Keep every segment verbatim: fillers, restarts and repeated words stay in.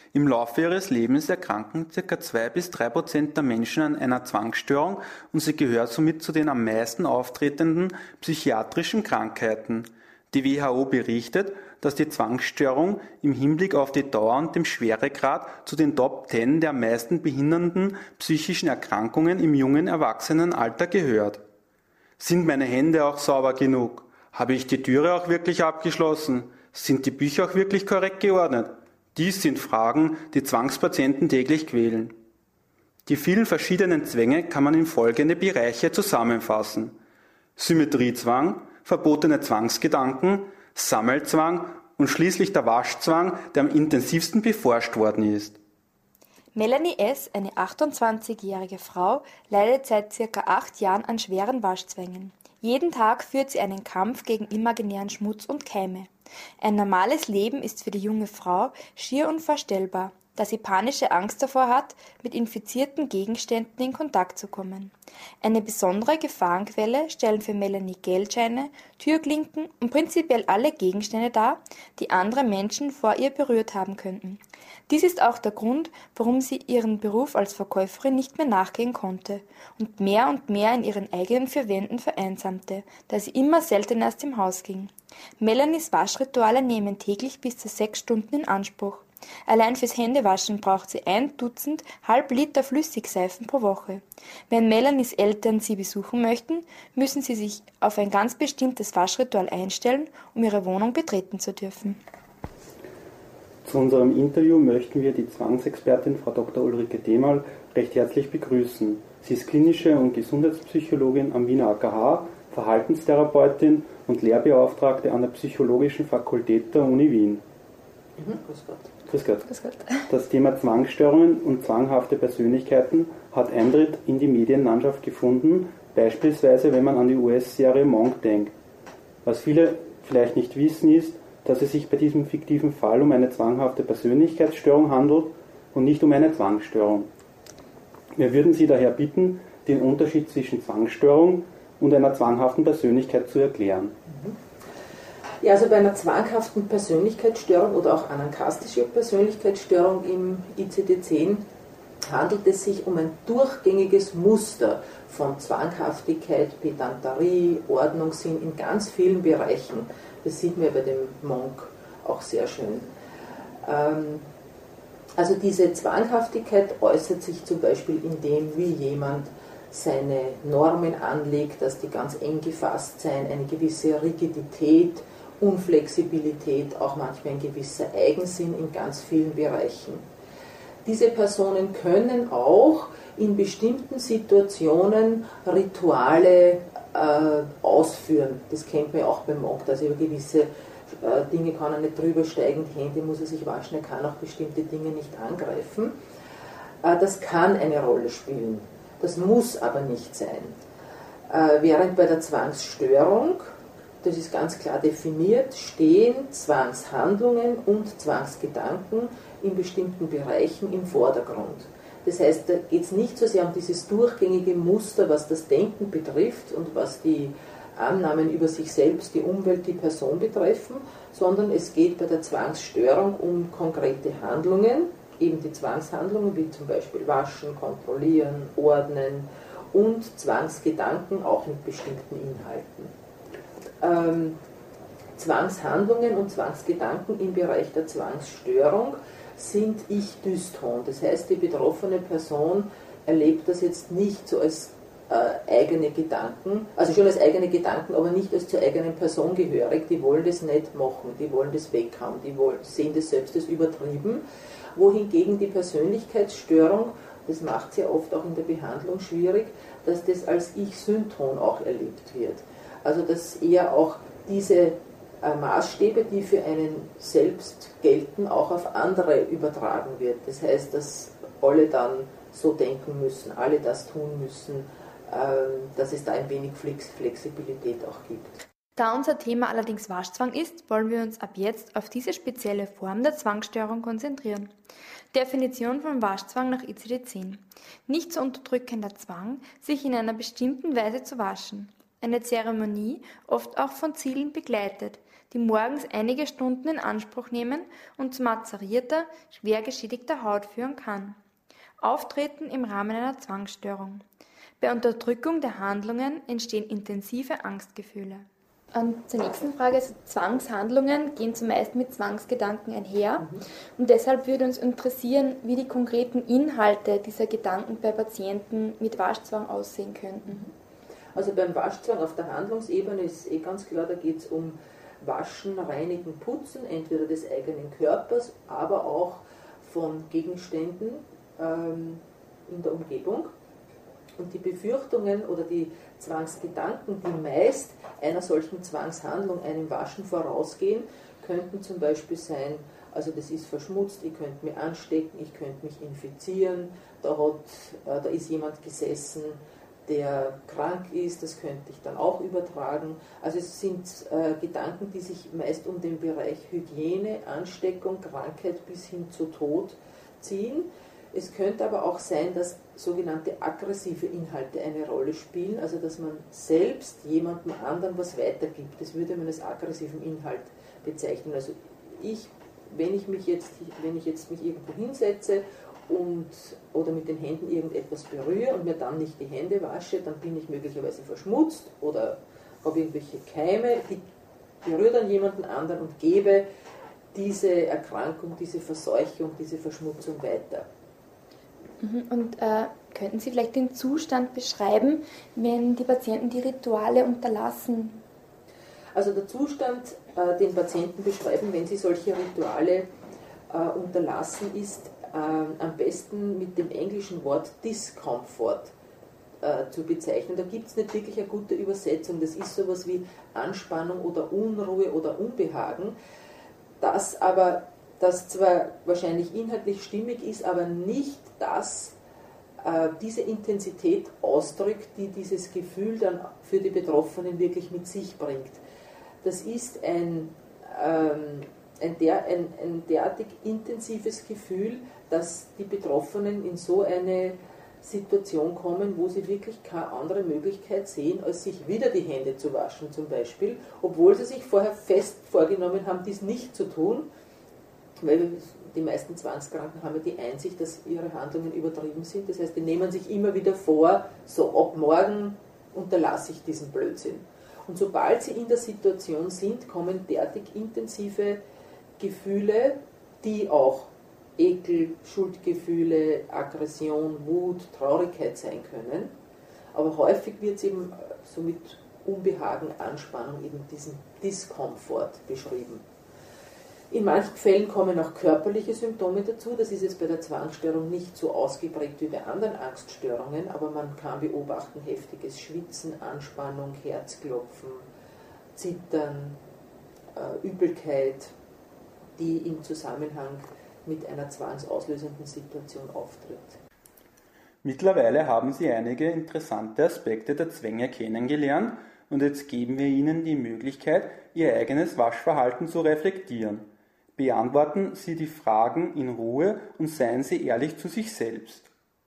Im Laufe ihres Lebens erkranken ca. zwei bis drei Prozent der Menschen an einer Zwangsstörung und sie gehört somit zu den am meisten auftretenden psychiatrischen Krankheiten. Die W H O berichtet, dass die Zwangsstörung im Hinblick auf die Dauer und den Schweregrad zu den Top zehn der am meisten behindernden psychischen Erkrankungen im jungen Erwachsenenalter gehört. Sind meine Hände auch sauber genug? Habe ich die Türe auch wirklich abgeschlossen? Sind die Bücher auch wirklich korrekt geordnet? Dies sind Fragen, die Zwangspatienten täglich quälen. Die vielen verschiedenen Zwänge kann man in folgende Bereiche zusammenfassen: Symmetriezwang, verbotene Zwangsgedanken, Sammelzwang und schließlich der Waschzwang, der am intensivsten beforscht worden ist. Melanie S., eine achtundzwanzigjährige Frau, leidet seit circa acht Jahren an schweren Waschzwängen. Jeden Tag führt sie einen Kampf gegen imaginären Schmutz und Keime. Ein normales Leben ist für die junge Frau schier unvorstellbar, da sie panische Angst davor hat, mit infizierten Gegenständen in Kontakt zu kommen. Eine besondere Gefahrenquelle stellen für Melanie Geldscheine, Türklinken und prinzipiell alle Gegenstände dar, die andere Menschen vor ihr berührt haben könnten. Dies ist auch der Grund, warum sie ihren Beruf als Verkäuferin nicht mehr nachgehen konnte und mehr und mehr in ihren eigenen vier Wänden vereinsamte, da sie immer seltener aus dem Haus ging. Melanies Waschrituale nehmen täglich bis zu sechs Stunden in Anspruch. Allein fürs Händewaschen braucht sie ein Dutzend halb Liter Flüssigseifen pro Woche. Wenn Melanies Eltern sie besuchen möchten, müssen sie sich auf ein ganz bestimmtes Waschritual einstellen, um ihre Wohnung betreten zu dürfen. Zu unserem Interview möchten wir die Zwangsexpertin Frau Doktor Ulrike Demal recht herzlich begrüßen. Sie ist klinische und Gesundheitspsychologin am Wiener A K H, Verhaltenstherapeutin und Lehrbeauftragte an der Psychologischen Fakultät der Uni Wien. Mhm, grüß Gott. Grüß Gott. Grüß Gott. Das Thema Zwangsstörungen und zwanghafte Persönlichkeiten hat Eintritt in die Medienlandschaft gefunden, beispielsweise wenn man an die U S-Serie Monk denkt. Was viele vielleicht nicht wissen ist, dass es sich bei diesem fiktiven Fall um eine zwanghafte Persönlichkeitsstörung handelt und nicht um eine Zwangsstörung. Wir würden Sie daher bitten, den Unterschied zwischen Zwangsstörung und einer zwanghaften Persönlichkeit zu erklären. Ja, also bei einer zwanghaften Persönlichkeitsstörung oder auch anankastische Persönlichkeitsstörung im I C D zehn handelt es sich um ein durchgängiges Muster von Zwanghaftigkeit, Pedanterie, Ordnungssinn in ganz vielen Bereichen. Das sieht man bei dem Monk auch sehr schön. Also diese Zwanghaftigkeit äußert sich zum Beispiel in dem, wie jemand seine Normen anlegt, dass die ganz eng gefasst sein, eine gewisse Rigidität, Unflexibilität, auch manchmal ein gewisser Eigensinn in ganz vielen Bereichen. Diese Personen können auch in bestimmten Situationen Rituale äh, ausführen. Das kennt man ja auch beim Monk, dass über gewisse äh, Dinge kann er nicht drüber steigen, die Hände muss er sich waschen, er kann auch bestimmte Dinge nicht angreifen. Äh, das kann eine Rolle spielen, das muss aber nicht sein. Äh, während bei der Zwangsstörung, das ist ganz klar definiert, stehen Zwangshandlungen und Zwangsgedanken in bestimmten Bereichen im Vordergrund. Das heißt, da geht es nicht so sehr um dieses durchgängige Muster, was das Denken betrifft und was die Annahmen über sich selbst, die Umwelt, die Person betreffen, sondern es geht bei der Zwangsstörung um konkrete Handlungen, eben die Zwangshandlungen wie zum Beispiel Waschen, Kontrollieren, Ordnen und Zwangsgedanken auch mit bestimmten Inhalten. Ähm, Zwangshandlungen und Zwangsgedanken im Bereich der Zwangsstörung sind Ich-Dyston. Das heißt, die betroffene Person erlebt das jetzt nicht so als äh, eigene Gedanken, also schon als eigene Gedanken, aber nicht als zur eigenen Person gehörig. Die wollen das nicht machen, die wollen das weghaben, die wollen, sehen das selbst als übertrieben. Wohingegen die Persönlichkeitsstörung, das macht es ja oft auch in der Behandlung schwierig, dass das als Ich-Synton auch erlebt wird. Also dass eher auch diese äh, Maßstäbe, die für einen selbst gelten, auch auf andere übertragen wird. Das heißt, dass alle dann so denken müssen, alle das tun müssen, äh, dass es da ein wenig Flex- Flexibilität auch gibt. Da unser Thema allerdings Waschzwang ist, wollen wir uns ab jetzt auf diese spezielle Form der Zwangsstörung konzentrieren. Definition von Waschzwang nach I C D zehn. Nicht zu unterdrückender Zwang, sich in einer bestimmten Weise zu waschen. Eine Zeremonie, oft auch von Zielen begleitet, die morgens einige Stunden in Anspruch nehmen und zu mazerierter, schwer geschädigter Haut führen kann. Auftreten im Rahmen einer Zwangsstörung. Bei Unterdrückung der Handlungen entstehen intensive Angstgefühle. Und zur nächsten Frage, also Zwangshandlungen gehen zumeist mit Zwangsgedanken einher. Mhm. Und deshalb würde uns interessieren, wie die konkreten Inhalte dieser Gedanken bei Patienten mit Waschzwang aussehen könnten. Also beim Waschzwang auf der Handlungsebene ist eh ganz klar, da geht es um Waschen, Reinigen, Putzen, entweder des eigenen Körpers, aber auch von Gegenständen ähm, in der Umgebung. Und die Befürchtungen oder die Zwangsgedanken, die meist einer solchen Zwangshandlung, einem Waschen vorausgehen, könnten zum Beispiel sein, also das ist verschmutzt, ich könnte mich anstecken, ich könnte mich infizieren, da, hat, äh, da ist jemand gesessen, der krank ist, das könnte ich dann auch übertragen. Also es sind äh, Gedanken, die sich meist um den Bereich Hygiene, Ansteckung, Krankheit bis hin zu Tod ziehen. Es könnte aber auch sein, dass sogenannte aggressive Inhalte eine Rolle spielen, also dass man selbst jemandem anderen was weitergibt. Das würde man als aggressiven Inhalt bezeichnen. Also ich, wenn ich mich jetzt, wenn ich jetzt mich irgendwo hinsetze und, oder mit den Händen irgendetwas berühre und mir dann nicht die Hände wasche, dann bin ich möglicherweise verschmutzt oder habe irgendwelche Keime, die berühre dann jemanden anderen und gebe diese Erkrankung, diese Verseuchung, diese Verschmutzung weiter. Und äh, könnten Sie vielleicht den Zustand beschreiben, wenn die Patienten die Rituale unterlassen? Also der Zustand, äh, den Patienten beschreiben, wenn sie solche Rituale äh, unterlassen, ist äh, am besten mit dem englischen Wort Discomfort äh, zu bezeichnen. Da gibt es nicht wirklich eine gute Übersetzung. Das ist sowas wie Anspannung oder Unruhe oder Unbehagen. Das aber das zwar wahrscheinlich inhaltlich stimmig ist, aber nicht das, äh, diese Intensität ausdrückt, die dieses Gefühl dann für die Betroffenen wirklich mit sich bringt. Das ist ein, ähm, ein, der, ein, ein derartig intensives Gefühl, dass die Betroffenen in so eine Situation kommen, wo sie wirklich keine andere Möglichkeit sehen, als sich wieder die Hände zu waschen zum Beispiel, obwohl sie sich vorher fest vorgenommen haben, dies nicht zu tun. Weil die meisten Zwangskranken haben ja die Einsicht, dass ihre Handlungen übertrieben sind. Das heißt, die nehmen sich immer wieder vor, so ab morgen unterlasse ich diesen Blödsinn. Und sobald sie in der Situation sind, kommen derartig intensive Gefühle, die auch Ekel, Schuldgefühle, Aggression, Wut, Traurigkeit sein können. Aber häufig wird es eben so mit Unbehagen, Anspannung, eben diesen Diskomfort beschrieben. In manchen Fällen kommen auch körperliche Symptome dazu. Das ist jetzt bei der Zwangsstörung nicht so ausgeprägt wie bei anderen Angststörungen, aber man kann beobachten heftiges Schwitzen, Anspannung, Herzklopfen, Zittern, äh, Übelkeit, die im Zusammenhang mit einer zwangsauslösenden Situation auftritt. Mittlerweile haben Sie einige interessante Aspekte der Zwänge kennengelernt und jetzt geben wir Ihnen die Möglichkeit, Ihr eigenes Waschverhalten zu reflektieren. Beantworten Sie die Fragen in Ruhe und seien Sie ehrlich zu sich selbst.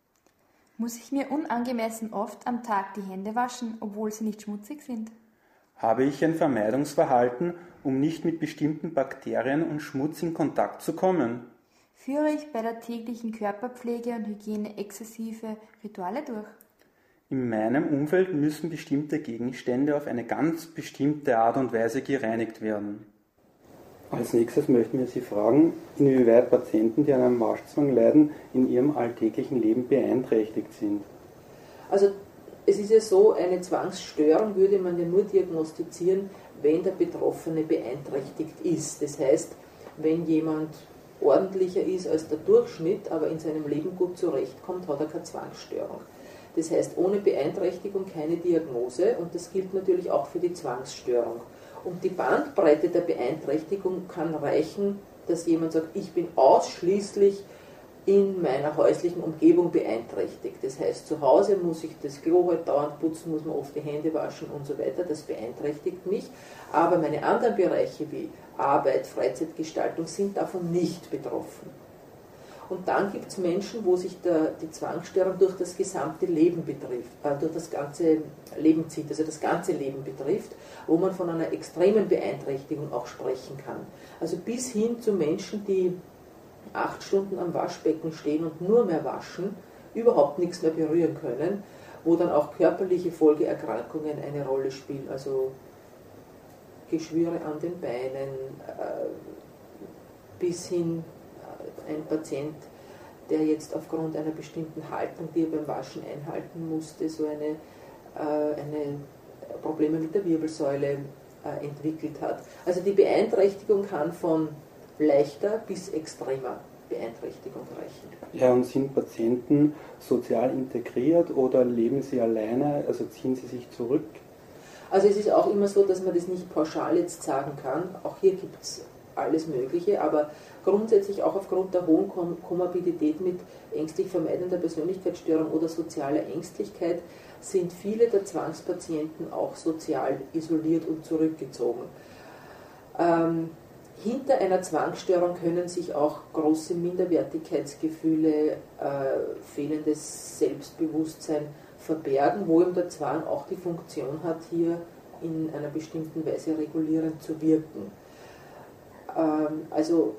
Muss ich mir unangemessen oft am Tag die Hände waschen, obwohl sie nicht schmutzig sind? Habe ich ein Vermeidungsverhalten, um nicht mit bestimmten Bakterien und Schmutz in Kontakt zu kommen? Führe ich bei der täglichen Körperpflege und Hygiene exzessive Rituale durch? In meinem Umfeld müssen bestimmte Gegenstände auf eine ganz bestimmte Art und Weise gereinigt werden. Als nächstes möchten wir Sie fragen, inwieweit Patienten, die an einem Waschzwang leiden, in ihrem alltäglichen Leben beeinträchtigt sind. Also es ist ja so, eine Zwangsstörung würde man ja nur diagnostizieren, wenn der Betroffene beeinträchtigt ist. Das heißt, wenn jemand ordentlicher ist als der Durchschnitt, aber in seinem Leben gut zurechtkommt, hat er keine Zwangsstörung. Das heißt, ohne Beeinträchtigung keine Diagnose und das gilt natürlich auch für die Zwangsstörung. Und die Bandbreite der Beeinträchtigung kann reichen, dass jemand sagt, ich bin ausschließlich in meiner häuslichen Umgebung beeinträchtigt. Das heißt, zu Hause muss ich das Klo halt dauernd putzen, muss man oft die Hände waschen und so weiter. Das beeinträchtigt mich. Aber meine anderen Bereiche wie Arbeit, Freizeitgestaltung sind davon nicht betroffen. Und dann gibt es Menschen, wo sich der, die Zwangsstörung durch das gesamte Leben betrifft, äh, durch das ganze Leben zieht, also das ganze Leben betrifft, wo man von einer extremen Beeinträchtigung auch sprechen kann. Also bis hin zu Menschen, die acht Stunden am Waschbecken stehen und nur mehr waschen, überhaupt nichts mehr berühren können, wo dann auch körperliche Folgeerkrankungen eine Rolle spielen, also Geschwüre an den Beinen, äh, bis hin äh, ein Patient, der jetzt aufgrund einer bestimmten Haltung, die er beim Waschen einhalten musste, so eine, äh, eine Probleme mit der Wirbelsäule äh, entwickelt hat. Also die Beeinträchtigung kann von leichter bis extremer Beeinträchtigung reichen. Ja, und sind Patienten sozial integriert oder leben sie alleine, also ziehen sie sich zurück? Also es ist auch immer so, dass man das nicht pauschal jetzt sagen kann. Auch hier gibt es alles Mögliche, aber grundsätzlich auch aufgrund der hohen Komorbidität mit ängstlich vermeidender Persönlichkeitsstörung oder sozialer Ängstlichkeit sind viele der Zwangspatienten auch sozial isoliert und zurückgezogen. Ähm, hinter einer Zwangsstörung können sich auch große Minderwertigkeitsgefühle, äh, fehlendes Selbstbewusstsein verbergen, wo eben der Zwang auch die Funktion hat, hier in einer bestimmten Weise regulierend zu wirken. Ähm, also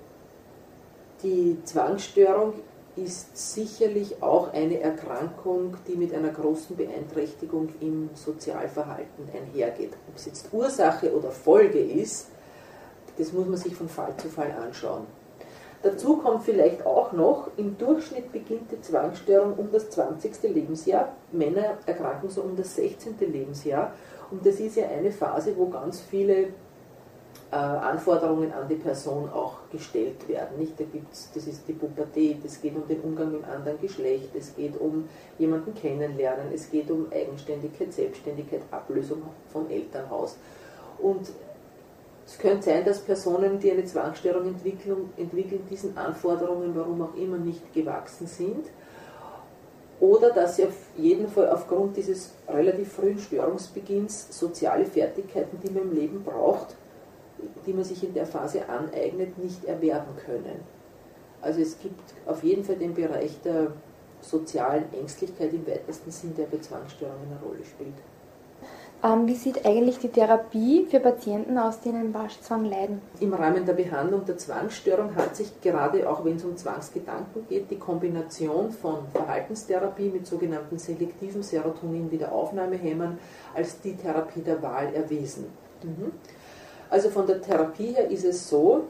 die Zwangsstörung ist sicherlich auch eine Erkrankung, die mit einer großen Beeinträchtigung im Sozialverhalten einhergeht. Ob es jetzt Ursache oder Folge ist, das muss man sich von Fall zu Fall anschauen. Dazu kommt vielleicht auch noch, im Durchschnitt beginnt die Zwangsstörung um das zwanzigste Lebensjahr. Männer erkranken so um das sechzehnte Lebensjahr. Und das ist ja eine Phase, wo ganz viele äh, Anforderungen an die Person auch gestellt werden. Nicht? Da gibt's, das ist die Pubertät, es geht um den Umgang mit dem anderen Geschlecht, es geht um jemanden kennenlernen, es geht um Eigenständigkeit, Selbstständigkeit, Ablösung vom Elternhaus. Und es könnte sein, dass Personen, die eine Zwangsstörung entwickeln, entwickeln, diesen Anforderungen, warum auch immer, nicht gewachsen sind. Oder dass sie auf jeden Fall aufgrund dieses relativ frühen Störungsbeginns soziale Fertigkeiten, die man im Leben braucht, die man sich in der Phase aneignet, nicht erwerben können. Also es gibt auf jeden Fall den Bereich der sozialen Ängstlichkeit im weitesten Sinn, der bei Zwangsstörungen eine Rolle spielt. Ähm, wie sieht eigentlich die Therapie für Patienten aus, die einen Waschzwang leiden? Im Rahmen der Behandlung der Zwangsstörung hat sich gerade, auch wenn es um Zwangsgedanken geht, die Kombination von Verhaltenstherapie mit sogenannten selektiven Serotonin-Wiederaufnahmehämmern als die Therapie der Wahl erwiesen. Mhm. Also von der Therapie her ist es so,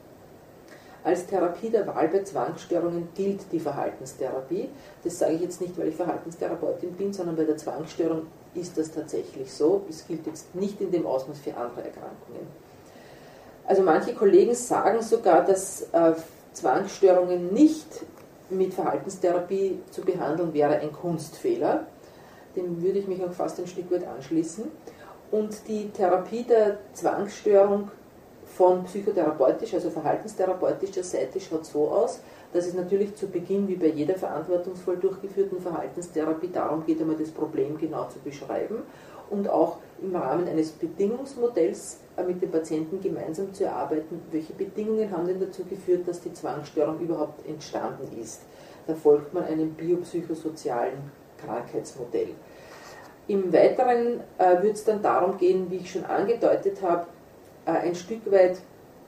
als Therapie der Wahl bei Zwangsstörungen gilt die Verhaltenstherapie. Das sage ich jetzt nicht, weil ich Verhaltenstherapeutin bin, sondern bei der Zwangsstörung ist das tatsächlich so. Es gilt jetzt nicht in dem Ausmaß für andere Erkrankungen. Also manche Kollegen sagen sogar, dass äh, Zwangsstörungen nicht mit Verhaltenstherapie zu behandeln wäre ein Kunstfehler. Dem würde ich mich auch fast ein Stück weit anschließen. Und die Therapie der Zwangsstörung von psychotherapeutisch, also verhaltenstherapeutischer Seite schaut so aus, dass es natürlich zu Beginn, wie bei jeder verantwortungsvoll durchgeführten Verhaltenstherapie, darum geht, einmal das Problem genau zu beschreiben und auch im Rahmen eines Bedingungsmodells mit dem Patienten gemeinsam zu erarbeiten, welche Bedingungen haben denn dazu geführt, dass die Zwangsstörung überhaupt entstanden ist. Da folgt man einem biopsychosozialen Krankheitsmodell. Im Weiteren äh, wird es dann darum gehen, wie ich schon angedeutet habe, äh, ein Stück weit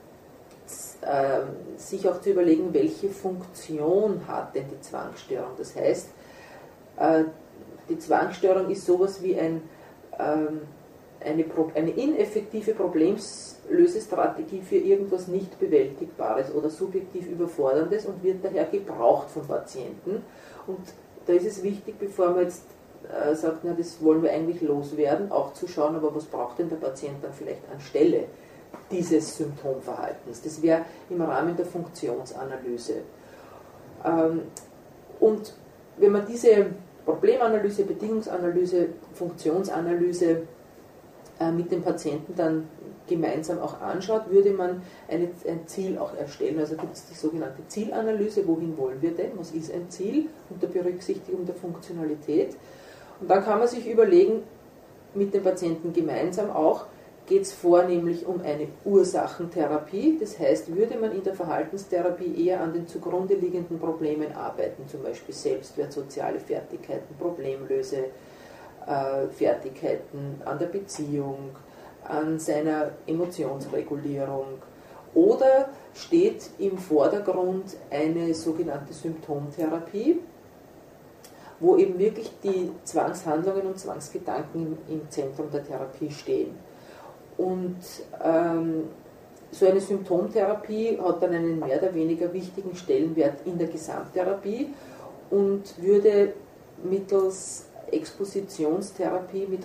äh, sich auch zu überlegen, welche Funktion hat denn die Zwangsstörung. Das heißt, äh, die Zwangsstörung ist sowas wie ein, ähm, eine, eine ineffektive Problemlösestrategie für irgendwas nicht Bewältigbares oder subjektiv Überforderndes und wird daher gebraucht von Patienten. Und da ist es wichtig, bevor man jetzt äh, sagt, na, das wollen wir eigentlich loswerden, auch zu schauen, aber was braucht denn der Patient dann vielleicht anstelle dieses Symptomverhaltens. Das wäre im Rahmen der Funktionsanalyse. Ähm, und wenn man diese Problemanalyse, Bedingungsanalyse, Funktionsanalyse äh, mit dem Patienten dann gemeinsam auch anschaut, würde man eine, ein Ziel auch erstellen. Also gibt es die sogenannte Zielanalyse, wohin wollen wir denn, was ist ein Ziel, unter Berücksichtigung der Funktionalität. Und dann kann man sich überlegen, mit dem Patienten gemeinsam auch, geht es vornehmlich um eine Ursachentherapie. Das heißt, würde man in der Verhaltenstherapie eher an den zugrunde liegenden Problemen arbeiten, zum Beispiel Selbstwert, soziale Fertigkeiten, Problemlösefertigkeiten, an der Beziehung, an seiner Emotionsregulierung. Oder steht im Vordergrund eine sogenannte Symptomtherapie, wo eben wirklich die Zwangshandlungen und Zwangsgedanken im Zentrum der Therapie stehen. Und ähm, so eine Symptomtherapie hat dann einen mehr oder weniger wichtigen Stellenwert in der Gesamttherapie und würde mittels Expositionstherapie mit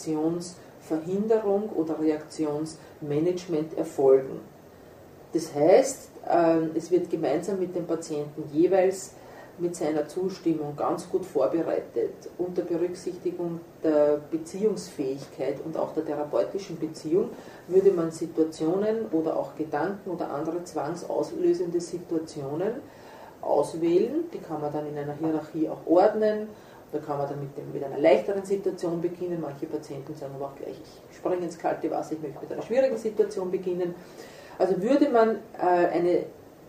Reaktionsverhinderung oder Reaktionsmanagement erfolgen. Das heißt, äh, es wird gemeinsam mit dem Patienten jeweils mit seiner Zustimmung ganz gut vorbereitet, unter Berücksichtigung der Beziehungsfähigkeit und auch der therapeutischen Beziehung, würde man Situationen oder auch Gedanken oder andere zwangsauslösende Situationen auswählen. Die kann man dann in einer Hierarchie auch ordnen. Da kann man dann mit, dem, mit einer leichteren Situation beginnen. Manche Patienten sagen aber auch gleich, ich springe ins kalte Wasser, ich möchte mit einer schwierigen Situation beginnen. Also würde man äh, eine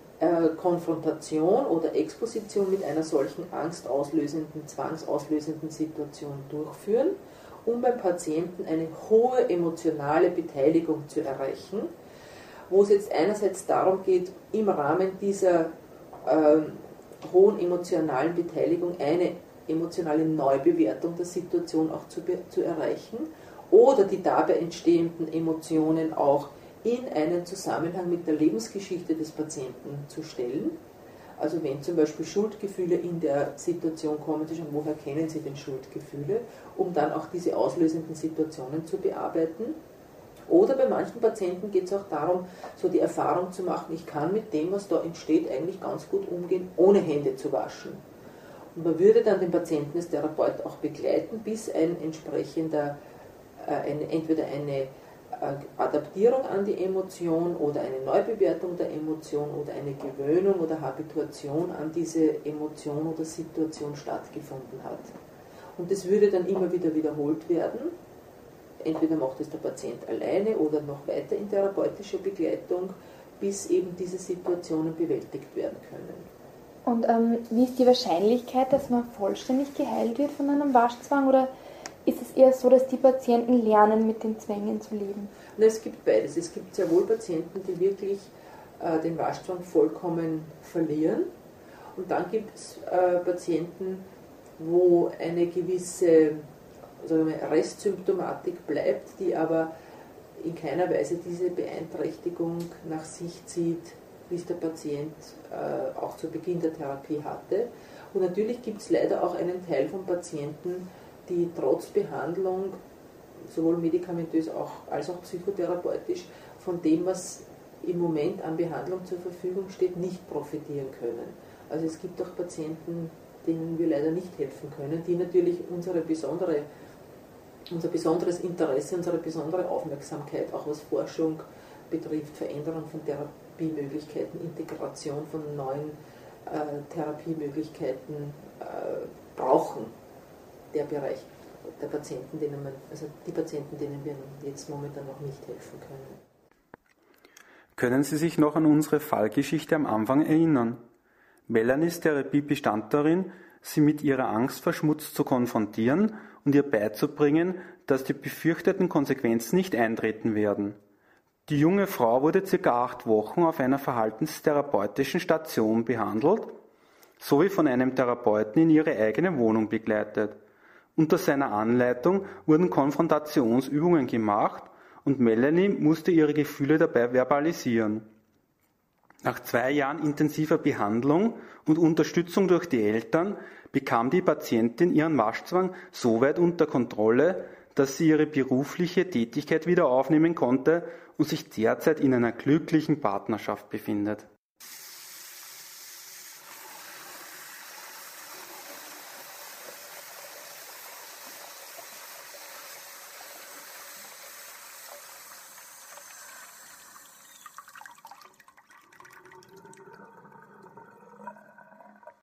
Konfrontation oder Exposition mit einer solchen angstauslösenden, zwangsauslösenden Situation durchführen, um beim Patienten eine hohe emotionale Beteiligung zu erreichen, wo es jetzt einerseits darum geht, im Rahmen dieser äh, hohen emotionalen Beteiligung eine emotionale Neubewertung der Situation auch zu, zu erreichen oder die dabei entstehenden Emotionen auch in einen Zusammenhang mit der Lebensgeschichte des Patienten zu stellen. Also wenn zum Beispiel Schuldgefühle in der Situation kommen, Sie schon, woher kennen Sie denn Schuldgefühle, um dann auch diese auslösenden Situationen zu bearbeiten. Oder bei manchen Patienten geht es auch darum, so die Erfahrung zu machen, ich kann mit dem, was da entsteht, eigentlich ganz gut umgehen, ohne Hände zu waschen. Und man würde dann den Patienten als Therapeut auch begleiten, bis ein entsprechender, äh, eine, entweder eine Adaptierung an die Emotion oder eine Neubewertung der Emotion oder eine Gewöhnung oder Habituation an diese Emotion oder Situation stattgefunden hat. Und das würde dann immer wieder wiederholt werden. Entweder macht es der Patient alleine oder noch weiter in therapeutischer Begleitung, bis eben diese Situationen bewältigt werden können. Und ähm, wie ist die Wahrscheinlichkeit, dass man vollständig geheilt wird von einem Waschzwang, oder ist es eher so, dass die Patienten lernen, mit den Zwängen zu leben? Na, es gibt beides. Es gibt sehr wohl Patienten, die wirklich äh, den Waschzwang vollkommen verlieren. Und dann gibt es äh, Patienten, wo eine gewisse, sagen wir mal, Restsymptomatik bleibt, die aber in keiner Weise diese Beeinträchtigung nach sich zieht, wie es der Patient äh, auch zu Beginn der Therapie hatte. Und natürlich gibt es leider auch einen Teil von Patienten, die trotz Behandlung, sowohl medikamentös auch, als auch psychotherapeutisch, von dem, was im Moment an Behandlung zur Verfügung steht, nicht profitieren können. Also es gibt auch Patienten, denen wir leider nicht helfen können, die natürlich unsere besondere, unser besonderes Interesse, unsere besondere Aufmerksamkeit, auch was Forschung betrifft, Veränderung von Therapiemöglichkeiten, Integration von neuen äh, Therapiemöglichkeiten äh, brauchen. Der Bereich der Patienten, denen man, also die Patienten, denen wir jetzt momentan noch nicht helfen können. Können Sie sich noch an unsere Fallgeschichte am Anfang erinnern? Melanies Therapie bestand darin, sie mit ihrer Angst vor Schmutz zu konfrontieren und ihr beizubringen, dass die befürchteten Konsequenzen nicht eintreten werden. Die junge Frau wurde circa acht Wochen auf einer verhaltenstherapeutischen Station behandelt, sowie von einem Therapeuten in ihre eigene Wohnung begleitet. Unter seiner Anleitung wurden Konfrontationsübungen gemacht und Melanie musste ihre Gefühle dabei verbalisieren. Nach zwei Jahren intensiver Behandlung und Unterstützung durch die Eltern bekam die Patientin ihren Waschzwang so weit unter Kontrolle, dass sie ihre berufliche Tätigkeit wieder aufnehmen konnte und sich derzeit in einer glücklichen Partnerschaft befindet.